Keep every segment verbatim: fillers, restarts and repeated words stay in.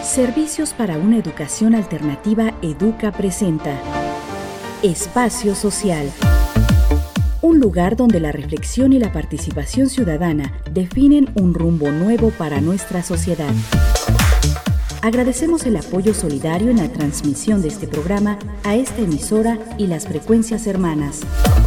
Servicios para una educación alternativa Educa presenta Espacio Social. Un lugar donde la reflexión y la participación ciudadana definen un rumbo nuevo para nuestra sociedad. Agradecemos el apoyo solidario en la transmisión de este programa a esta emisora y las frecuencias hermanas.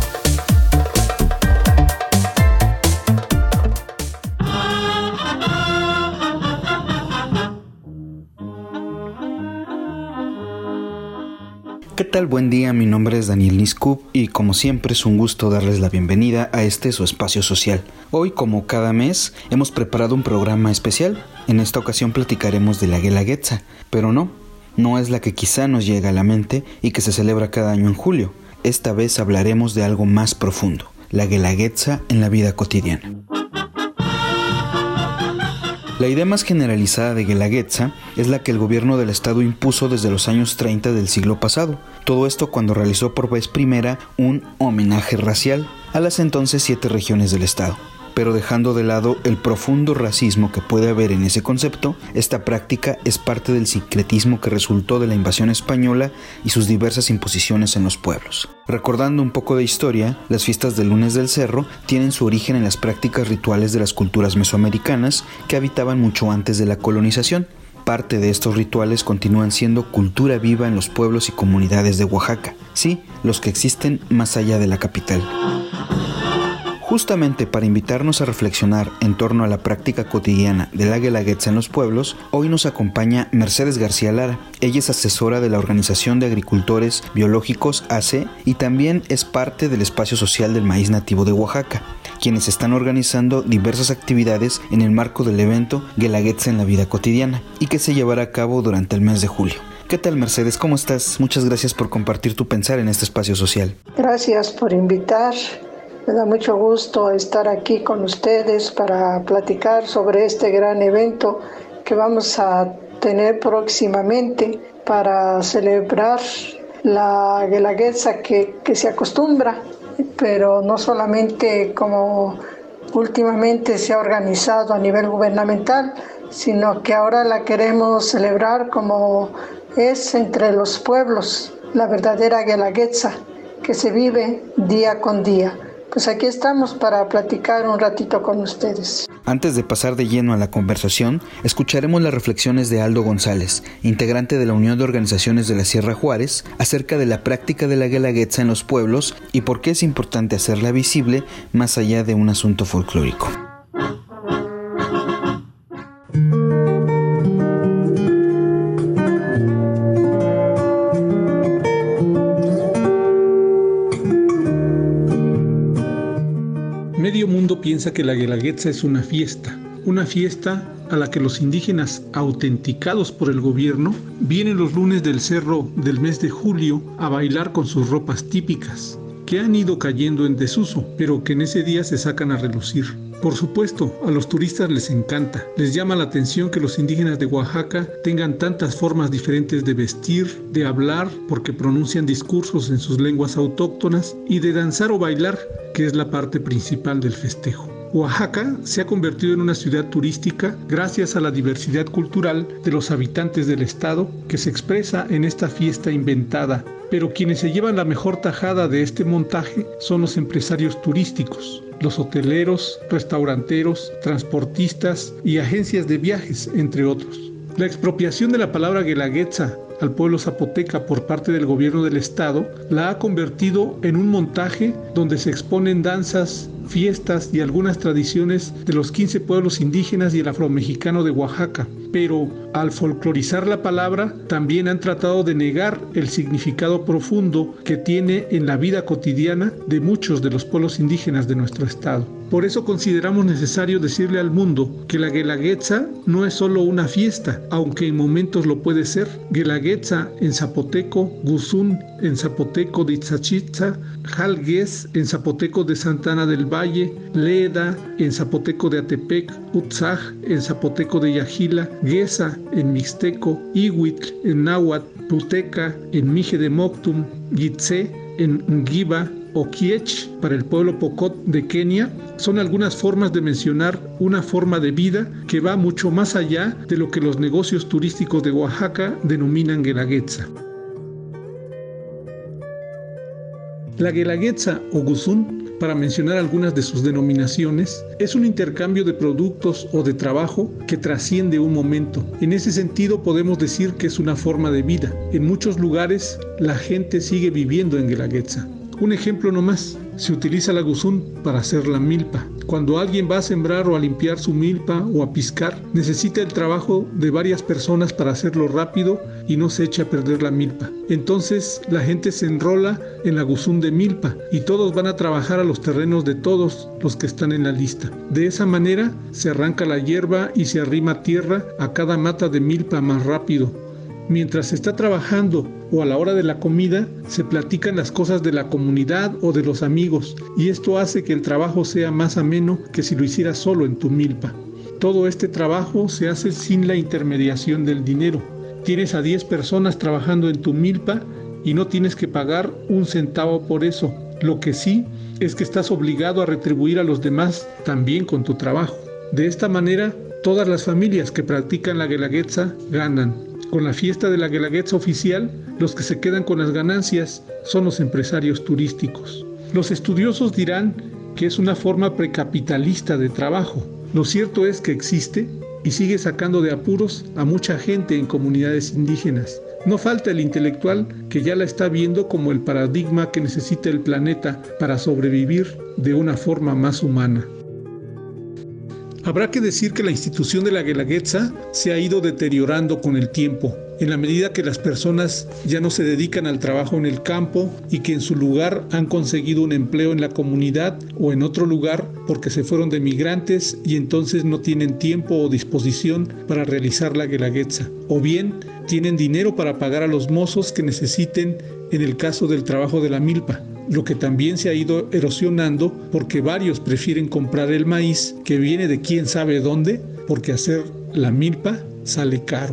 ¿Qué tal? Buen día, mi nombre es Daniel Niscup y como siempre es un gusto darles la bienvenida a este su espacio social. Hoy, como cada mes, hemos preparado un programa especial. En esta ocasión platicaremos de la Guelaguetza, pero no, no es la que quizá nos llega a la mente y que se celebra cada año en julio. Esta vez hablaremos de algo más profundo, la Guelaguetza en la vida cotidiana. La idea más generalizada de Guelaguetza es la que el gobierno del estado impuso desde los años treinta del siglo pasado. Todo esto cuando realizó por vez primera un homenaje racial a las entonces siete regiones del estado. Pero dejando de lado el profundo racismo que puede haber en ese concepto, esta práctica es parte del sincretismo que resultó de la invasión española y sus diversas imposiciones en los pueblos. Recordando un poco de historia, las fiestas del Lunes del Cerro tienen su origen en las prácticas rituales de las culturas mesoamericanas que habitaban mucho antes de la colonización. Parte de estos rituales continúan siendo cultura viva en los pueblos y comunidades de Oaxaca, sí, los que existen más allá de la capital. Justamente para invitarnos a reflexionar en torno a la práctica cotidiana de la Guelaguetza en los pueblos, hoy nos acompaña Mercedes García Lara. Ella es asesora de la Organización de Agricultores Biológicos A C y también es parte del Espacio Social del Maíz Nativo de Oaxaca, quienes están organizando diversas actividades en el marco del evento Guelaguetza en la vida cotidiana y que se llevará a cabo durante el mes de julio. ¿Qué tal, Mercedes? ¿Cómo estás? Muchas gracias por compartir tu pensar en este espacio social. Gracias por invitar. Me da mucho gusto estar aquí con ustedes para platicar sobre este gran evento que vamos a tener próximamente para celebrar la Guelaguetza que, que se acostumbra, pero no solamente como últimamente se ha organizado a nivel gubernamental, sino que ahora la queremos celebrar como es entre los pueblos, la verdadera Guelaguetza que se vive día con día. Pues aquí estamos para platicar un ratito con ustedes. Antes de pasar de lleno a la conversación, escucharemos las reflexiones de Aldo González, integrante de la Unión de Organizaciones de la Sierra Juárez, acerca de la práctica de la Guelaguetza en los pueblos y por qué es importante hacerla visible más allá de un asunto folclórico. Medio mundo piensa que la Guelaguetza es una fiesta, una fiesta a la que los indígenas autenticados por el gobierno vienen los lunes del cerro del mes de julio a bailar con sus ropas típicas, que han ido cayendo en desuso, pero que en ese día se sacan a relucir. Por supuesto, a los turistas les encanta, les llama la atención que los indígenas de Oaxaca tengan tantas formas diferentes de vestir, de hablar, porque pronuncian discursos en sus lenguas autóctonas, y de danzar o bailar, que es la parte principal del festejo. Oaxaca se ha convertido en una ciudad turística gracias a la diversidad cultural de los habitantes del estado que se expresa en esta fiesta inventada, pero quienes se llevan la mejor tajada de este montaje son los empresarios turísticos, los hoteleros, restauranteros, transportistas y agencias de viajes, entre otros. La expropiación de la palabra Guelaguetza al pueblo zapoteca por parte del gobierno del estado la ha convertido en un montaje donde se exponen danzas, fiestas y algunas tradiciones de los quince pueblos indígenas y el afromexicano de Oaxaca. Pero al folclorizar la palabra, también han tratado de negar el significado profundo que tiene en la vida cotidiana de muchos de los pueblos indígenas de nuestro estado. Por eso consideramos necesario decirle al mundo que la Guelaguetza no es solo una fiesta, aunque en momentos lo puede ser. Guelaguetza en zapoteco, Guzún en zapoteco de Itzachitza, Jalgués en zapoteco de Santana del Valle, Leda en zapoteco de Atepec, Utzaj en zapoteco de Yajila, Guesa en mixteco, Ihuitl en náhuatl, Puteca en mije de Moctum, Yitzé en Ngiva, o Kiech para el pueblo Pokot de Kenia son algunas formas de mencionar una forma de vida que va mucho más allá de lo que los negocios turísticos de Oaxaca denominan Guelaguetza. La Guelaguetza o Guzún, para mencionar algunas de sus denominaciones, es un intercambio de productos o de trabajo que trasciende un momento. En ese sentido podemos decir que es una forma de vida. En muchos lugares la gente sigue viviendo en Guelaguetza. Un ejemplo nomás, se utiliza la guzún para hacer la milpa. Cuando alguien va a sembrar o a limpiar su milpa o a piscar, necesita el trabajo de varias personas para hacerlo rápido y no se eche a perder la milpa. Entonces la gente se enrola en la guzún de milpa y todos van a trabajar a los terrenos de todos los que están en la lista. De esa manera se arranca la hierba y se arrima tierra a cada mata de milpa más rápido. Mientras se está trabajando o a la hora de la comida, se platican las cosas de la comunidad o de los amigos, y esto hace que el trabajo sea más ameno que si lo hicieras solo en tu milpa. Todo este trabajo se hace sin la intermediación del dinero. Tienes a diez personas trabajando en tu milpa y no tienes que pagar un centavo por eso. Lo que sí es que estás obligado a retribuir a los demás también con tu trabajo. De esta manera, todas las familias que practican la Guelaguetza ganan. Con la fiesta de la Guelaguetza oficial, los que se quedan con las ganancias son los empresarios turísticos. Los estudiosos dirán que es una forma precapitalista de trabajo. Lo cierto es que existe y sigue sacando de apuros a mucha gente en comunidades indígenas. No falta el intelectual que ya la está viendo como el paradigma que necesita el planeta para sobrevivir de una forma más humana. Habrá que decir que la institución de la Guelaguetza se ha ido deteriorando con el tiempo, en la medida que las personas ya no se dedican al trabajo en el campo y que en su lugar han conseguido un empleo en la comunidad o en otro lugar porque se fueron de migrantes y entonces no tienen tiempo o disposición para realizar la Guelaguetza, o bien tienen dinero para pagar a los mozos que necesiten en el caso del trabajo de la milpa, lo que también se ha ido erosionando porque varios prefieren comprar el maíz que viene de quién sabe dónde, porque hacer la milpa sale caro.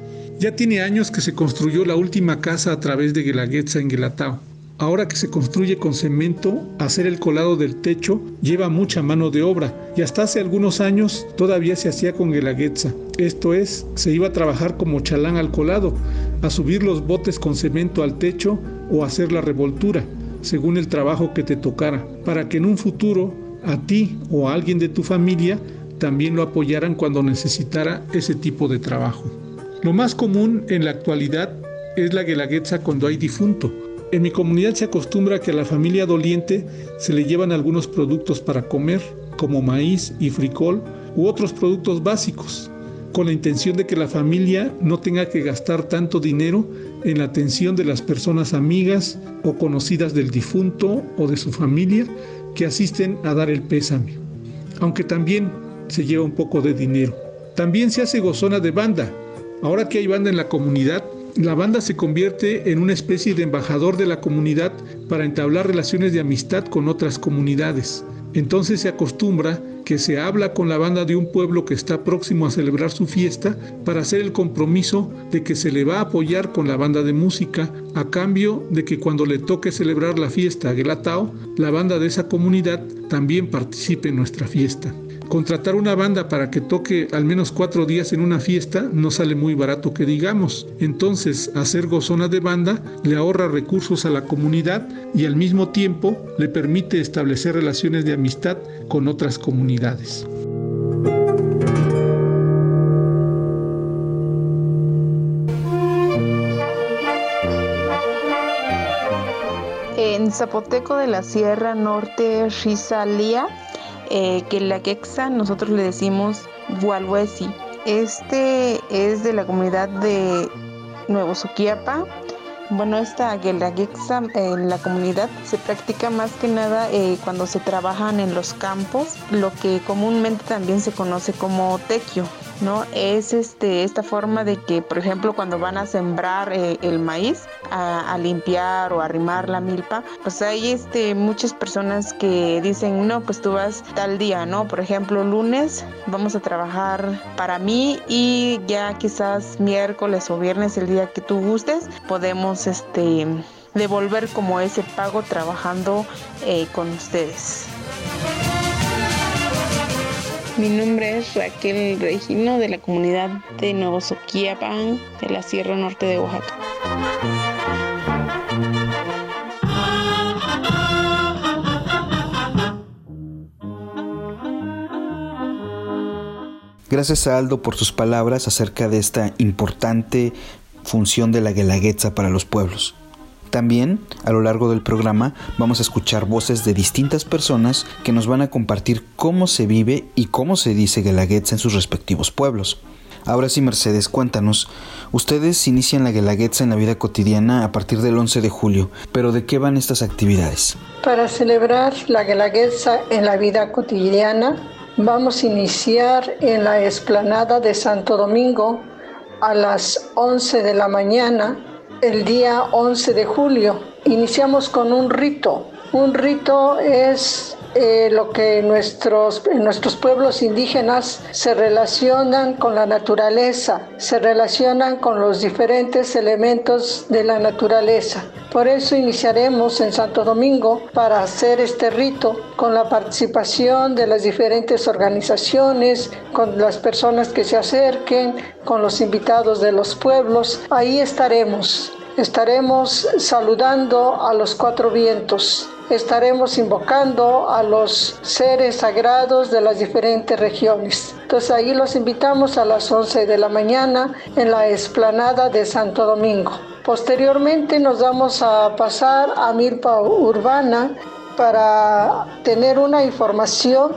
Ya tiene años que se construyó la última casa a través de Guelaguetza en Guelatao. Ahora que se construye con cemento, hacer el colado del techo lleva mucha mano de obra y hasta hace algunos años todavía se hacía con Guelaguetza. Esto es, se iba a trabajar como chalán al colado, a subir los botes con cemento al techo o a hacer la revoltura, según el trabajo que te tocara, para que en un futuro a ti o a alguien de tu familia también lo apoyaran cuando necesitara ese tipo de trabajo. Lo más común en la actualidad es la Guelaguetza cuando hay difunto. En mi comunidad se acostumbra que a la familia doliente se le llevan algunos productos para comer, como maíz y frijol u otros productos básicos, con la intención de que la familia no tenga que gastar tanto dinero en la atención de las personas amigas o conocidas del difunto o de su familia que asisten a dar el pésame, aunque también se lleva un poco de dinero. También se hace gozona de banda. Ahora que hay banda en la comunidad, la banda se convierte en una especie de embajador de la comunidad para entablar relaciones de amistad con otras comunidades. Entonces se acostumbra que se habla con la banda de un pueblo que está próximo a celebrar su fiesta para hacer el compromiso de que se le va a apoyar con la banda de música a cambio de que cuando le toque celebrar la fiesta a Guelatao, la banda de esa comunidad también participe en nuestra fiesta. Contratar una banda para que toque al menos cuatro días en una fiesta no sale muy barato que digamos. Entonces, hacer gozona de banda le ahorra recursos a la comunidad y al mismo tiempo le permite establecer relaciones de amistad con otras comunidades. En zapoteco de la Sierra Norte Rizalía, Eh, Guelaguetza, nosotros le decimos Gualhuesi. Este es de la comunidad de Nuevo Suquiapa. Bueno, esta Guelaguetza en la comunidad se practica más que nada eh, cuando se trabajan en los campos, lo que comúnmente también se conoce como tequio, ¿no? Es este, esta forma de que, por ejemplo, cuando van a sembrar eh, el maíz, a, a limpiar o a arrimar la milpa, pues hay este, muchas personas que dicen, no, pues tú vas tal día, ¿no? Por ejemplo, lunes vamos a trabajar para mí y ya quizás miércoles o viernes, el día que tú gustes, podemos este devolver como ese pago trabajando eh, con ustedes. Mi nombre es Raquel Regino, de la comunidad de Nuevo Soquiapan, de la Sierra Norte de Oaxaca. Gracias a Aldo por sus palabras acerca de esta importante función de la Guelaguetza para los pueblos. También, a lo largo del programa, vamos a escuchar voces de distintas personas que nos van a compartir cómo se vive y cómo se dice Guelaguetza en sus respectivos pueblos. Ahora sí, Mercedes, cuéntanos. Ustedes inician la Guelaguetza en la vida cotidiana a partir del once de julio, pero ¿de qué van estas actividades? Para celebrar la Guelaguetza en la vida cotidiana, vamos a iniciar en la explanada de Santo Domingo a las once de la mañana, el día once de julio. Iniciamos con un rito. Un rito es eh, lo que nuestros, en nuestros pueblos indígenas se relacionan con la naturaleza, se relacionan con los diferentes elementos de la naturaleza. Por eso iniciaremos en Santo Domingo para hacer este rito con la participación de las diferentes organizaciones, con las personas que se acerquen, con los invitados de los pueblos. Ahí estaremos. Estaremos saludando a los cuatro vientos. Estaremos invocando a los seres sagrados de las diferentes regiones. Entonces ahí los invitamos a las once de la mañana en la explanada de Santo Domingo. Posteriormente nos vamos a pasar a Milpa Urbana para tener una información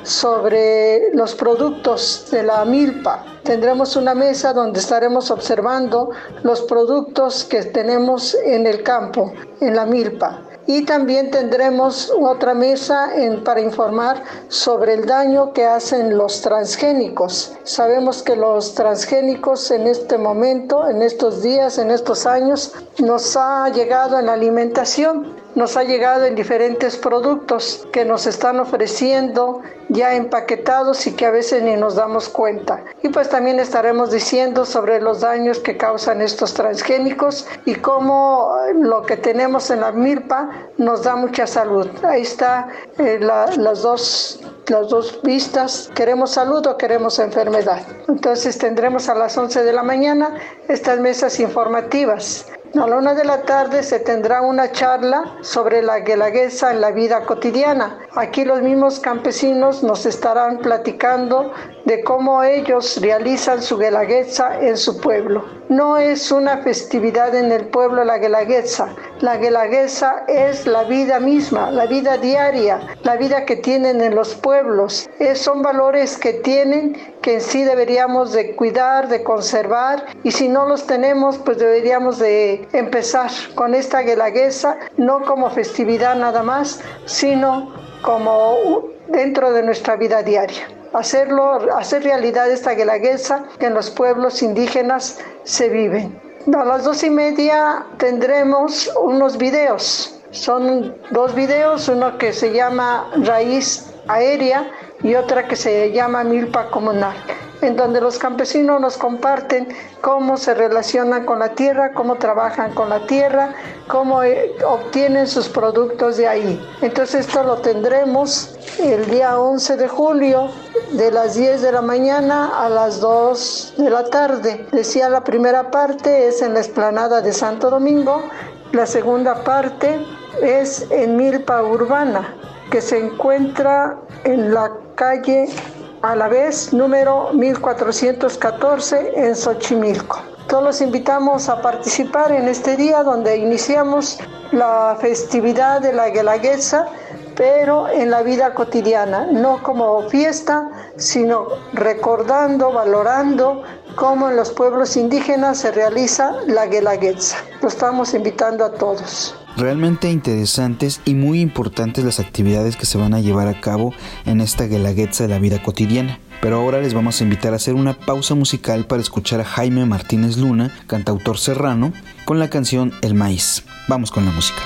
sobre los productos de la milpa. Tendremos una mesa donde estaremos observando los productos que tenemos en el campo, en la milpa. Y también tendremos otra mesa en, para informar sobre el daño que hacen los transgénicos. Sabemos que los transgénicos en este momento, en estos días, en estos años, nos ha llegado en la alimentación, nos ha llegado en diferentes productos que nos están ofreciendo ya empaquetados y que a veces ni nos damos cuenta. Y pues también estaremos diciendo sobre los daños que causan estos transgénicos y cómo lo que tenemos en la milpa nos da mucha salud. Ahí está eh, la, las dos las dos vistas, queremos salud o queremos enfermedad. Entonces tendremos a las once de la mañana estas mesas informativas. A la una de la tarde se tendrá una charla sobre la Guelaguetza en la vida cotidiana. Aquí los mismos campesinos nos estarán platicando de cómo ellos realizan su Guelaguetza en su pueblo. No es una festividad en el pueblo la Guelaguetza. La Guelaguetza es la vida misma, la vida diaria, la vida que tienen en los pueblos. Es, son valores que tienen que en sí deberíamos de cuidar, de conservar, y si no los tenemos, pues deberíamos de empezar con esta Guelaguetza, no como festividad nada más, sino como dentro de nuestra vida diaria. Hacerlo, hacer realidad esta Guelaguetza que en los pueblos indígenas se viven. A las dos y media tendremos unos videos. Son dos videos, uno que se llama Raíz Aérea y otra que se llama Milpa Comunal, en donde los campesinos nos comparten cómo se relacionan con la tierra, cómo trabajan con la tierra, cómo eh, obtienen sus productos de ahí. Entonces esto lo tendremos el día once de julio, de las diez de la mañana a las dos de la tarde. Decía, la primera parte es en la explanada de Santo Domingo, la segunda parte es en Milpa Urbana, que se encuentra en la calle a la vez número mil cuatrocientos catorce en Xochimilco. Todos los invitamos a participar en este día donde iniciamos la festividad de la Guelaguetza, pero en la vida cotidiana, no como fiesta, sino recordando, valorando cómo en los pueblos indígenas se realiza la Guelaguetza. Lo estamos invitando a todos. Realmente interesantes y muy importantes las actividades que se van a llevar a cabo en esta Guelaguetza de la vida cotidiana. Pero ahora les vamos a invitar a hacer una pausa musical para escuchar a Jaime Martínez Luna, cantautor serrano, con la canción El Maíz. Vamos con la música.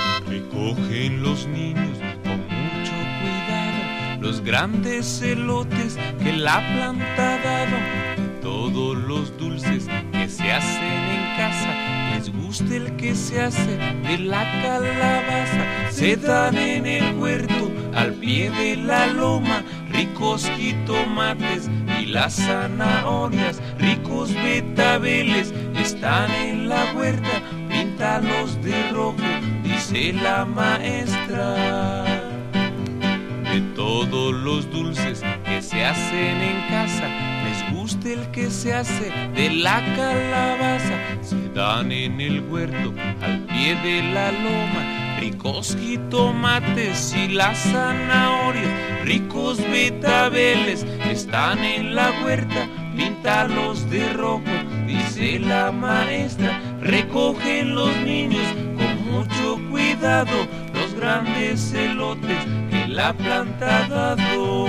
Recogen los niños con mucho cuidado los grandes elotes que la planta ha dado, todos los dulces que se hacen en casa, les gusta el que se hace de la calabaza, se dan en el huerto al pie de la loma, ricos jitomates y las zanahorias, ricos betabeles están en la huerta, píntalos de rojo, dice la maestra. De todos los dulces que se hacen en casa, les gusta el que se hace de la calabaza, se dan en el huerto al pie de la loma, ricos jitomates y las zanahorias, ricos betabeles están en la huerta, píntalos de rojo, dice la maestra. Recogen los niños con mucho cuidado los grandes elotes que la planta ha dado.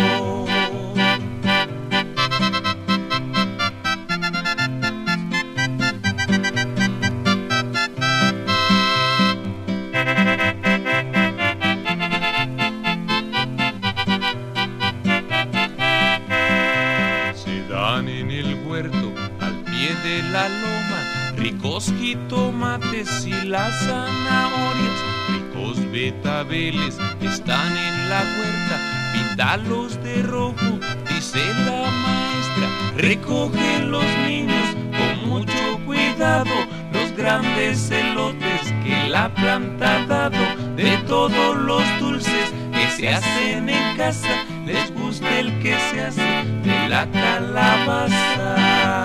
De la loma, ricos jitomates y las zanahorias, ricos betabeles están en la huerta, píntalos de rojo, dice la maestra. Recogen los niños con mucho cuidado los grandes elotes que la planta ha dado. De todos los dulces que se hacen en casa, les gusta el que se hace de la calabaza.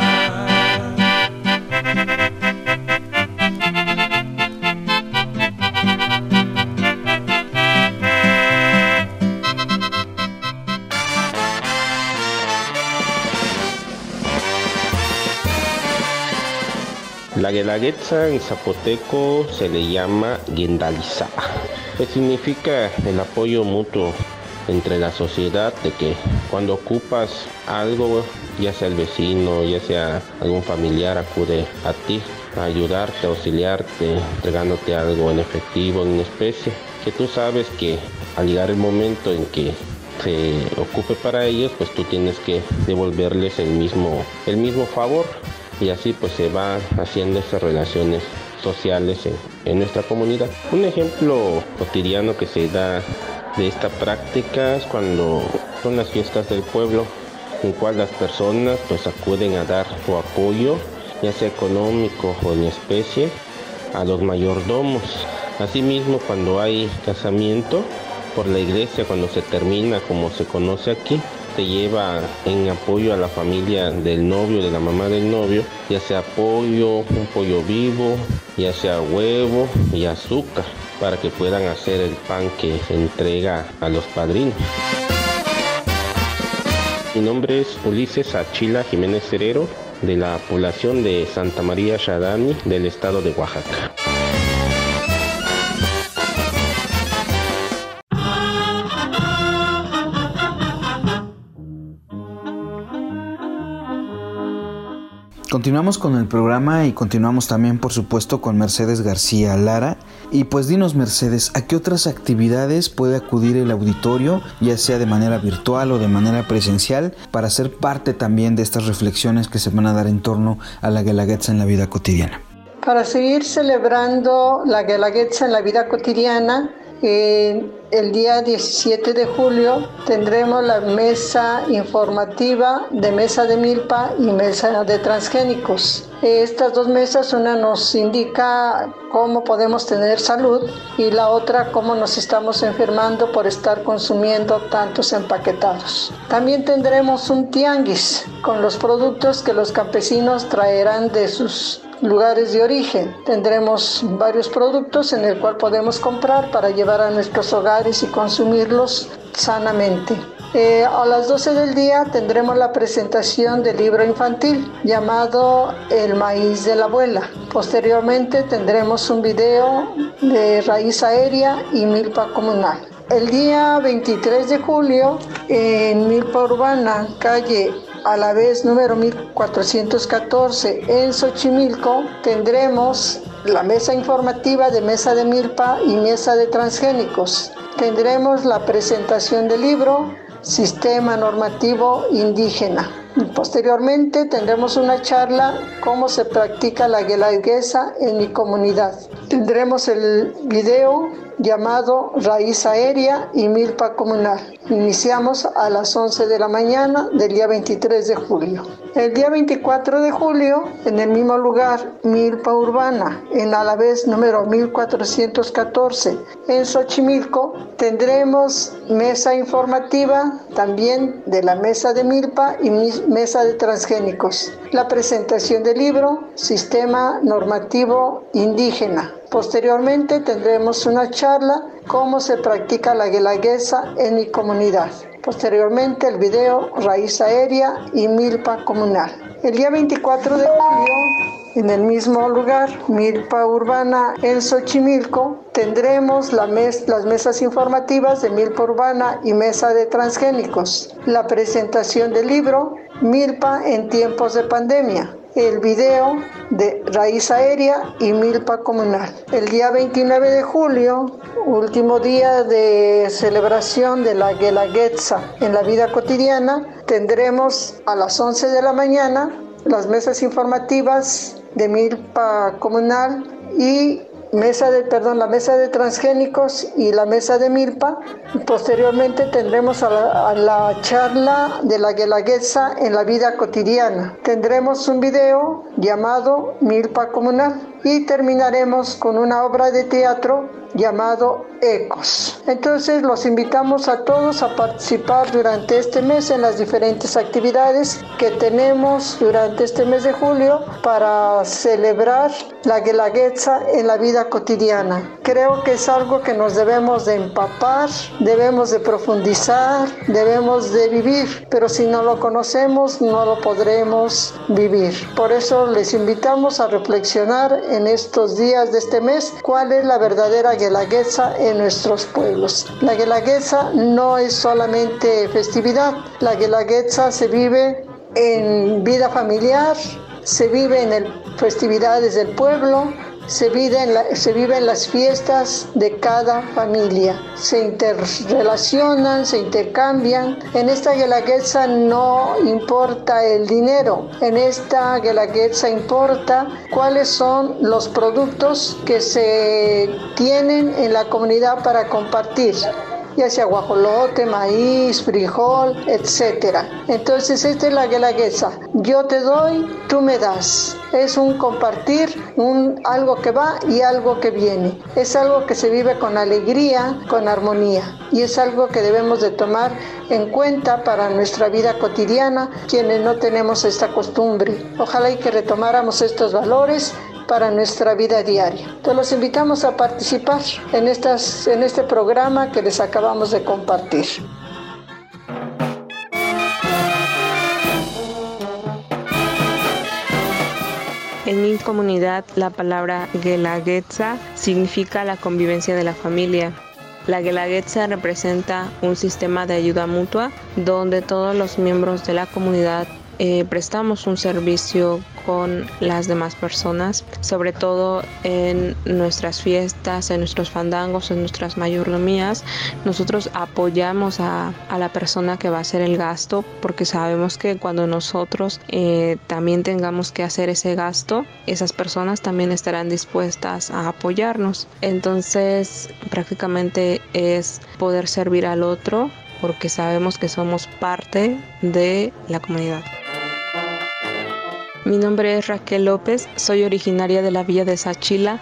La guelaguetza en zapoteco se le llama guendalizá, que significa el apoyo mutuo entre la sociedad, de que cuando ocupas algo, ya sea el vecino, ya sea algún familiar, acude a ti a ayudarte, a auxiliarte, entregándote algo en efectivo, en especie, que tú sabes que al llegar el momento en que se ocupe para ellos, pues tú tienes que devolverles el mismo, el mismo favor, y así pues se van haciendo esas relaciones sociales en, en nuestra comunidad. Un ejemplo cotidiano que se da de esta práctica es cuando son las fiestas del pueblo, en cual las personas pues acuden a dar su apoyo, ya sea económico o en especie, a los mayordomos. Asimismo, cuando hay casamiento por la iglesia, cuando se termina, como se conoce aquí, se lleva en apoyo a la familia del novio, de la mamá del novio, ya sea pollo, un pollo vivo, ya sea huevo y azúcar, para que puedan hacer el pan que se entrega a los padrinos. Mi nombre es Ulises Achila Jiménez Cerero, de la población de Santa María Xadani, del estado de Oaxaca. Continuamos con el programa y continuamos también, por supuesto, con Mercedes García Lara. Y pues dinos, Mercedes, ¿a qué otras actividades puede acudir el auditorio, ya sea de manera virtual o de manera presencial, para ser parte también de estas reflexiones que se van a dar en torno a la guelaguetza en la vida cotidiana? Para seguir celebrando la guelaguetza en la vida cotidiana, Eh, el día diecisiete de julio tendremos la mesa informativa de mesa de milpa y mesa de transgénicos. Estas dos mesas, una nos indica cómo podemos tener salud y la otra cómo nos estamos enfermando por estar consumiendo tantos empaquetados. También tendremos un tianguis con los productos que los campesinos traerán de sus lugares de origen. Tendremos varios productos en el cual podemos comprar para llevar a nuestros hogares y consumirlos sanamente. Eh, a las doce del día tendremos la presentación del libro infantil llamado El maíz de la abuela. Posteriormente tendremos un video de raíz aérea y milpa comunal. El día veintitrés de julio, en Milpa Urbana, calle a la vez número mil cuatrocientos catorce en Xochimilco, tendremos la mesa informativa de mesa de milpa y mesa de transgénicos. Tendremos la presentación del libro Sistema Normativo Indígena. Posteriormente tendremos una charla cómo se practica la guelaguetza en mi comunidad. Tendremos el video llamado Raíz Aérea y Milpa Comunal. Iniciamos a las once de la mañana del día veintitrés de julio. El día veinticuatro de julio, en el mismo lugar, Milpa Urbana, en a la vez número mil cuatrocientos catorce, en Xochimilco, tendremos mesa informativa también de la Mesa de Milpa y Mesa de Transgénicos. La presentación del libro Sistema Normativo Indígena. Posteriormente tendremos una charla cómo se practica la guelaguetza en mi comunidad. Posteriormente el video Raíz Aérea y Milpa Comunal. El día veinticuatro de julio, en el mismo lugar, Milpa Urbana en Xochimilco, tendremos la mes, las mesas informativas de Milpa Urbana y Mesa de Transgénicos. La presentación del libro Milpa en tiempos de pandemia. El video de Raíz Aérea y Milpa Comunal. El día veintinueve de julio, último día de celebración de la guelaguetza en la vida cotidiana, tendremos a las once de la mañana las mesas informativas de Milpa Comunal y Mesa de, perdón, la Mesa de Transgénicos y la Mesa de Milpa. Posteriormente tendremos a la, a la charla de la guelaguetza en la vida cotidiana. Tendremos un video llamado Milpa Comunal y terminaremos con una obra de teatro llamado Ecos. Entonces los invitamos a todos a participar durante este mes en las diferentes actividades que tenemos durante este mes de julio para celebrar la guelaguetza en la vida cotidiana. Creo que es algo que nos debemos de empapar, debemos de profundizar, debemos de vivir, pero si no lo conocemos no lo podremos vivir. Por eso les invitamos a reflexionar en estos días de este mes cuál es la verdadera guelaguetza en nuestros pueblos. La guelaguetza no es solamente festividad, la guelaguetza se vive en vida familiar, se vive en el, festividades del pueblo, se vive, en la, se vive en las fiestas de cada familia. Se interrelacionan, se intercambian. En esta guelaguetza no importa el dinero. En esta guelaguetza importa cuáles son los productos que se tienen en la comunidad para compartir, ya sea guajolote, maíz, frijol, etcétera. Entonces esta es la guelaguetza. Yo te doy, tú me das. Es un compartir, un algo que va y algo que viene. Es algo que se vive con alegría, con armonía. Y es algo que debemos de tomar en cuenta para nuestra vida cotidiana, quienes no tenemos esta costumbre. Ojalá y que retomáramos estos valores para nuestra vida diaria. Entonces los invitamos a participar en, estas, en este programa que les acabamos de compartir. En mi comunidad, la palabra guelaguetza significa la convivencia de la familia. La guelaguetza representa un sistema de ayuda mutua donde todos los miembros de la comunidad eh, prestamos un servicio con las demás personas, sobre todo en nuestras fiestas, en nuestros fandangos, en nuestras mayordomías. Nosotros apoyamos a, a la persona que va a hacer el gasto, porque sabemos que cuando nosotros eh, también tengamos que hacer ese gasto, esas personas también estarán dispuestas a apoyarnos. Entonces prácticamente es poder servir al otro, porque sabemos que somos parte de la comunidad. Mi nombre es Raquel López, soy originaria de la villa de Sachila.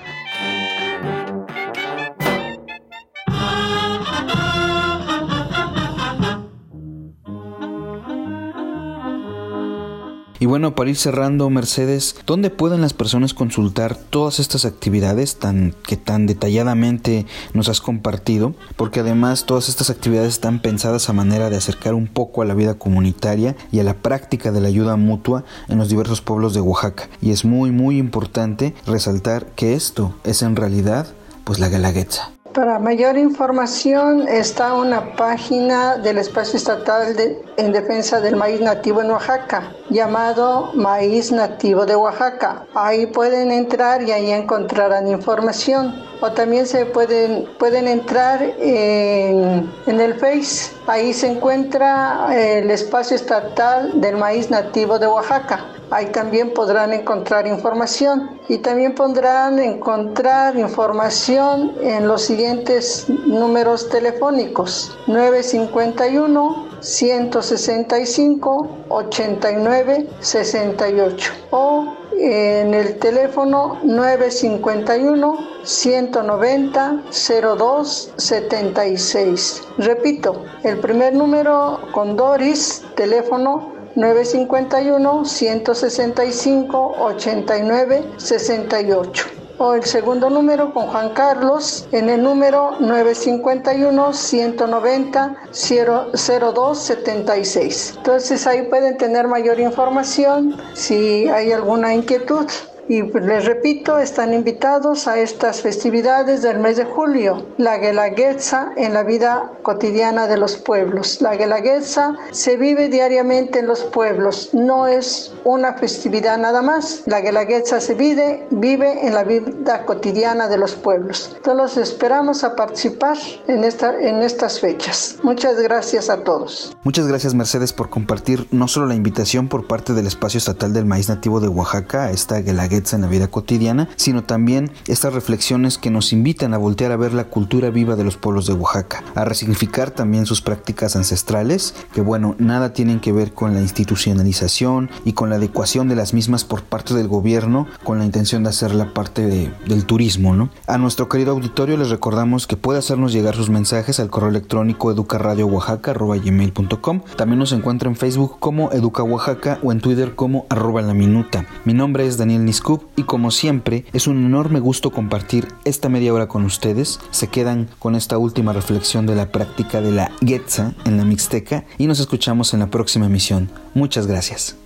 Y bueno, para ir cerrando, Mercedes, ¿dónde pueden las personas consultar todas estas actividades tan, que tan detalladamente nos has compartido? Porque además todas estas actividades están pensadas a manera de acercar un poco a la vida comunitaria y a la práctica de la ayuda mutua en los diversos pueblos de Oaxaca. Y es muy muy importante resaltar que esto es en realidad pues la guelaguetza. Para mayor información está una página del Espacio Estatal de, en Defensa del Maíz Nativo en Oaxaca, llamado Maíz Nativo de Oaxaca. Ahí pueden entrar y ahí encontrarán información. O también se pueden, pueden entrar en, en el Face. Ahí se encuentra el Espacio Estatal del Maíz Nativo de Oaxaca. Ahí también podrán encontrar información y también podrán encontrar información en los siguientes números telefónicos: nueve cinco uno, uno seis cinco, ocho nueve seis ocho o en el teléfono nueve cinco uno, uno nueve cero, cero dos siete seis. Repito, el primer número con Doris, teléfono nueve cinco uno, uno seis cinco, ocho nueve seis ocho. O el segundo número con Juan Carlos en el número nueve cinco uno, uno nueve cero, cero dos siete seis. Entonces ahí pueden tener mayor información si hay alguna inquietud. Y les repito, están invitados a estas festividades del mes de julio, la Guelaguetza en la vida cotidiana de los pueblos. La Guelaguetza se vive diariamente en los pueblos, no es una festividad nada más. La Guelaguetza se vive, vive en la vida cotidiana de los pueblos. Entonces los esperamos a participar en, esta, en estas fechas. Muchas gracias a todos. Muchas gracias, Mercedes, por compartir no solo la invitación por parte del Espacio Estatal del Maíz Nativo de Oaxaca a esta Guelaguetza en la vida cotidiana, sino también estas reflexiones que nos invitan a voltear a ver la cultura viva de los pueblos de Oaxaca, a resignificar también sus prácticas ancestrales, que bueno, nada tienen que ver con la institucionalización y con la adecuación de las mismas por parte del gobierno con la intención de hacerla parte de, del turismo, ¿no? A nuestro querido auditorio les recordamos que puede hacernos llegar sus mensajes al correo electrónico educaradiooaxaca arroba gmail punto com. También nos encuentra en Facebook como Educa Oaxaca o en Twitter como arroba la minuta. Mi nombre es Daniel Nisco y como siempre es un enorme gusto compartir esta media hora con ustedes. Se quedan con esta última reflexión de la práctica de la Guetza en la Mixteca y nos escuchamos en la próxima emisión. Muchas gracias.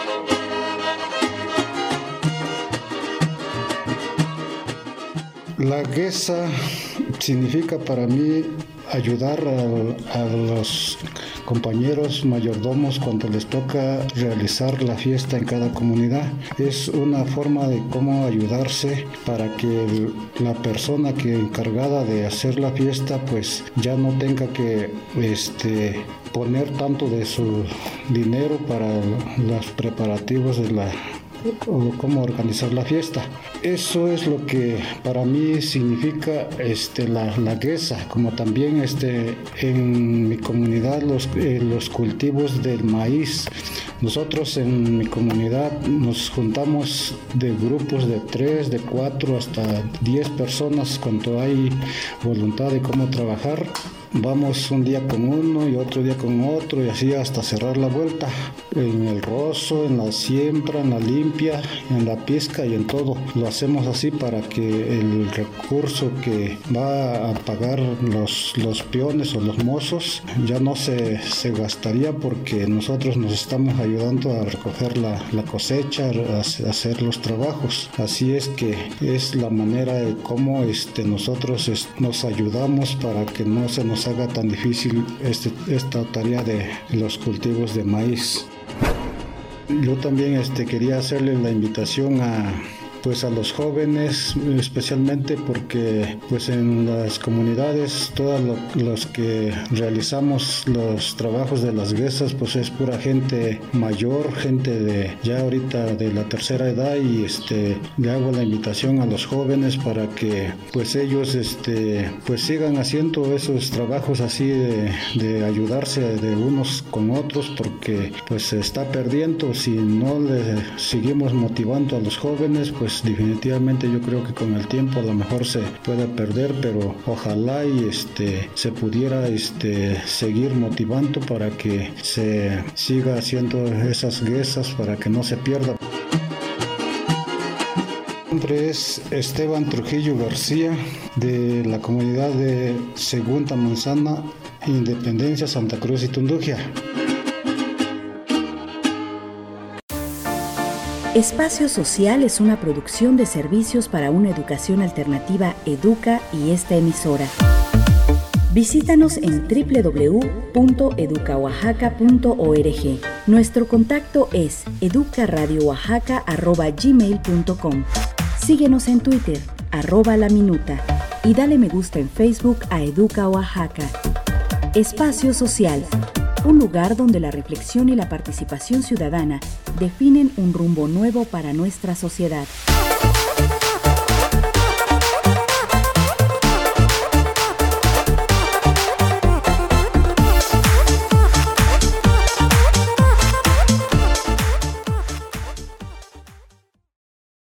La Guetza significa para mí ayudar a, a los compañeros mayordomos cuando les toca realizar la fiesta en cada comunidad. Es una forma de cómo ayudarse para que el, la persona que encargada de hacer la fiesta pues ya no tenga que este, poner tanto de su dinero para los preparativos de la o cómo organizar la fiesta. Eso es lo que para mí significa este, la, la Guetza, como también este, en mi comunidad los, eh, los cultivos del maíz. Nosotros en mi comunidad nos juntamos de grupos de tres, de cuatro hasta diez personas cuando hay voluntad de cómo trabajar. Vamos un día con uno y otro día con otro y así hasta cerrar la vuelta en el rozo, en la siembra, en la limpia, en la pizca y en todo. Lo hacemos así para que el recurso que va a pagar los, los peones o los mozos ya no se, se gastaría porque nosotros nos estamos ayudando a recoger la, la cosecha, a hacer los trabajos. Así es que es la manera de cómo este, nosotros es, nos ayudamos para que no se nos haga tan difícil este, esta tarea de los cultivos de maíz. Yo también este, quería hacerle la invitación a pues a los jóvenes, especialmente porque pues en las comunidades todos lo, los que realizamos los trabajos de las guetzas pues es pura gente mayor, gente de ya ahorita de la tercera edad y este le hago la invitación a los jóvenes para que pues ellos este pues sigan haciendo esos trabajos así de, de ayudarse de unos con otros porque pues se está perdiendo. Si no le seguimos motivando a los jóvenes pues definitivamente yo creo que con el tiempo a lo mejor se puede perder, pero ojalá y este se pudiera este seguir motivando para que se siga haciendo esas guetzas para que no se pierda. Mi nombre es Esteban Trujillo García, de la comunidad de Segunda Manzana, Independencia, Santa Cruz y Tundugia. Espacio Social es una producción de servicios para una educación alternativa Educa y esta emisora. Visítanos en doble u doble u doble u punto educa oaxaca punto org. Nuestro contacto es educaradioaxaca arroba gmail punto com. Síguenos en Twitter, arroba la minuta, y dale me gusta en Facebook a Educa Oaxaca. Espacio Social, un lugar donde la reflexión y la participación ciudadana definen un rumbo nuevo para nuestra sociedad.